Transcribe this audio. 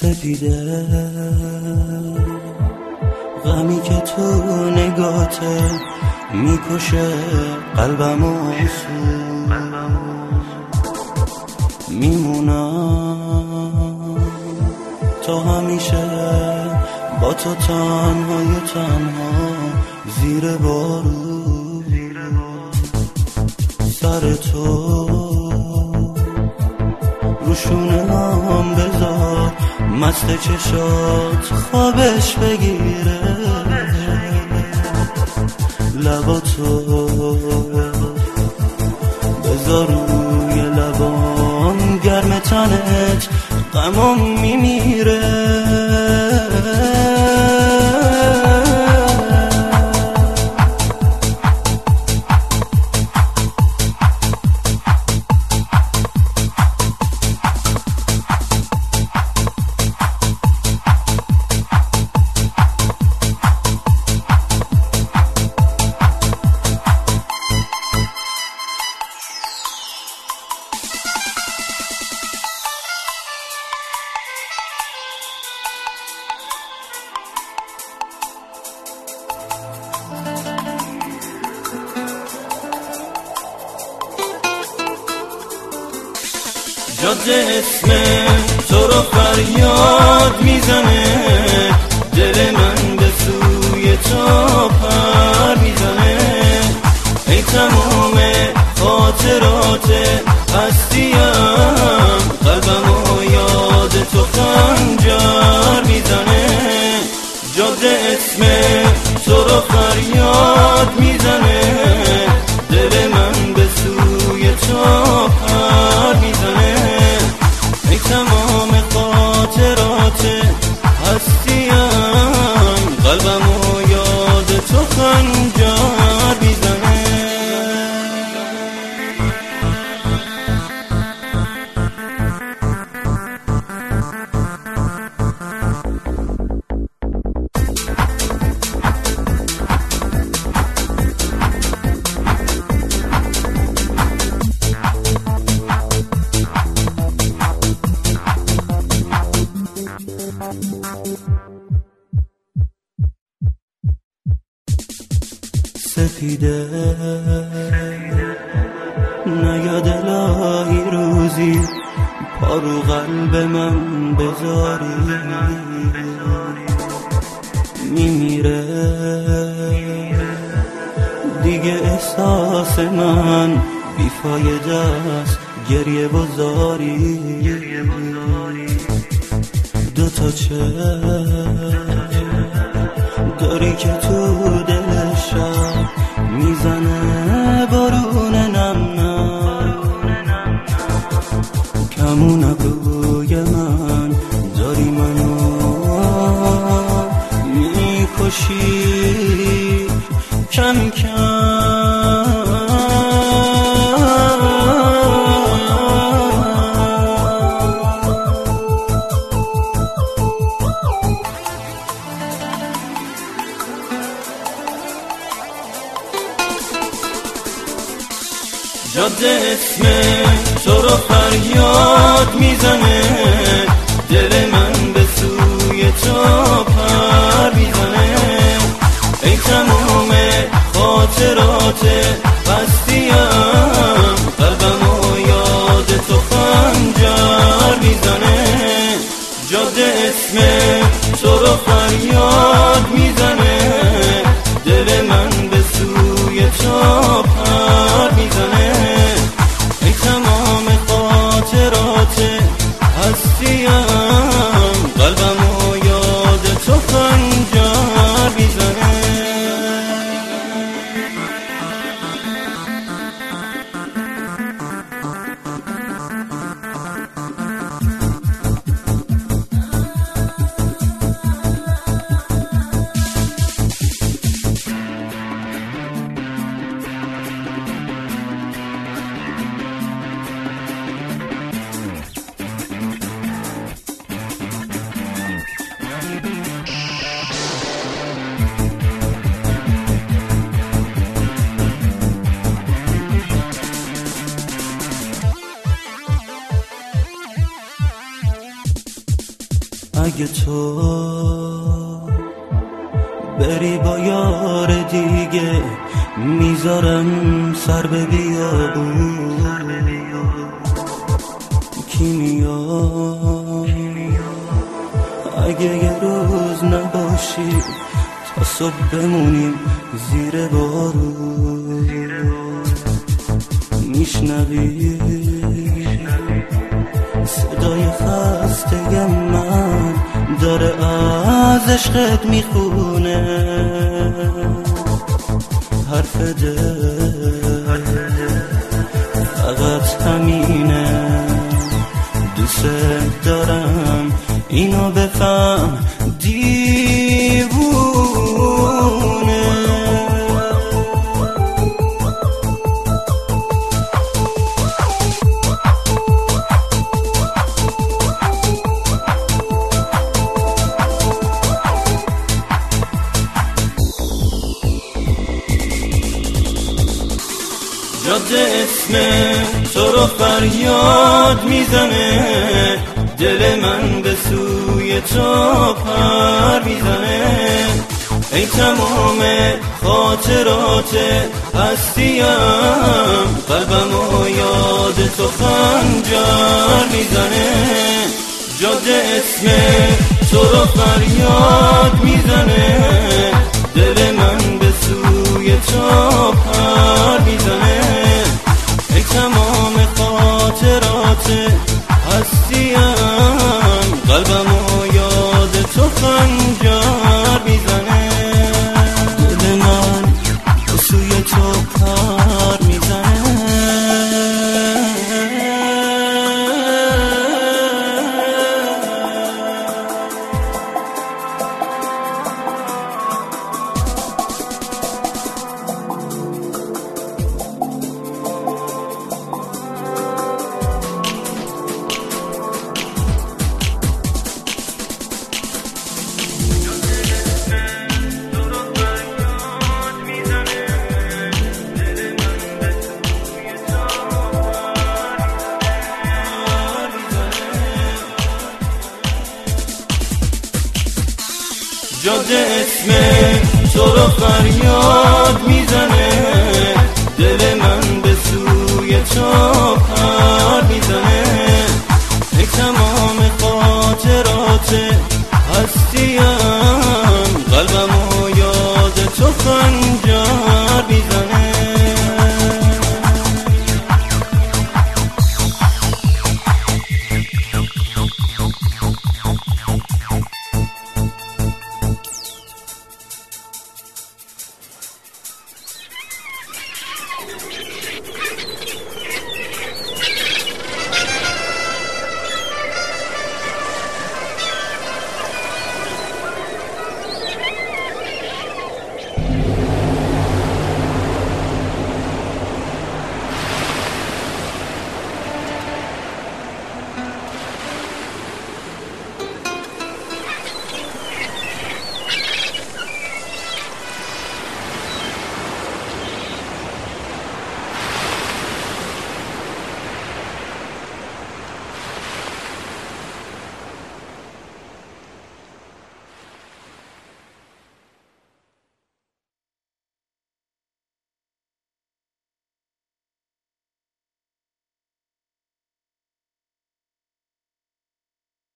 سپیده غمی که تو نگاته میکشه قلبمو میمونم تا همیشه با تو تنهای تنها زیر بارون سر تو روشونه هم بذار مست چشات خوابش بگیره لباتو بذار روی لبام گرم تنت غمم میمیره جاده اسم تو رو فریاد میزنه، دل من به سوی تو پر میزنه. ای تمام خاطرات هستیم، قلبمو یاد تو خنجر میزنه. جاده اسم تو رو فریاد میزنه، دل من به سوی تو پر میزنه. ای تمام خاطرات هستیم، قلبمو یاد تو خنجر میزنه. سپیده نیاد الهی روزی پارو قلب من بذاری، میمیره دیگه احساس من بیفایده است، گریه بزاری. دوتا چشم داری که تو دل شب میزنه بارون نم نم، کمون ابروی من داری منو میکشی کم کم. جاده اسم تو رو فریاد میزنه، دل من به سوی تو پر میزنه. ای تمام خاطرات هستیم، قلبمو یاد تو خنجر میزنه. جاده اسم تو رو فریاد میزنه، دل من به سوی تو پر میزنه. ای تمام خاطرات هستیم، قلبمو یاد تو خنجر میزنه. اگه تو بری با یار دیگه میذارم سر به بیابون کیمیا اگه یه روز نباشی تا صبح بمونیم زیر بارون میشنوی صدای خسته من داره از عشقت میخونه حرف دل فقط همینه دوست دارم اینو بفهم دیوونه جاده اسم تو رو فریاد میزنه دل من به سوی تو پر میزنه ای تمام خاطرات هستیم قلبم و یاد تو خنجر میزنه جاده اسم تو رو فریاد میزنه دل من به سوی تو پر میزنه ای تمام خاطرات هستیم قلبم و یاد تو خنجر میزنه دل من به سوی تو پر میزنه جاده اسم تو رو فریاد میزنه دل من به سوی تو پر میزنه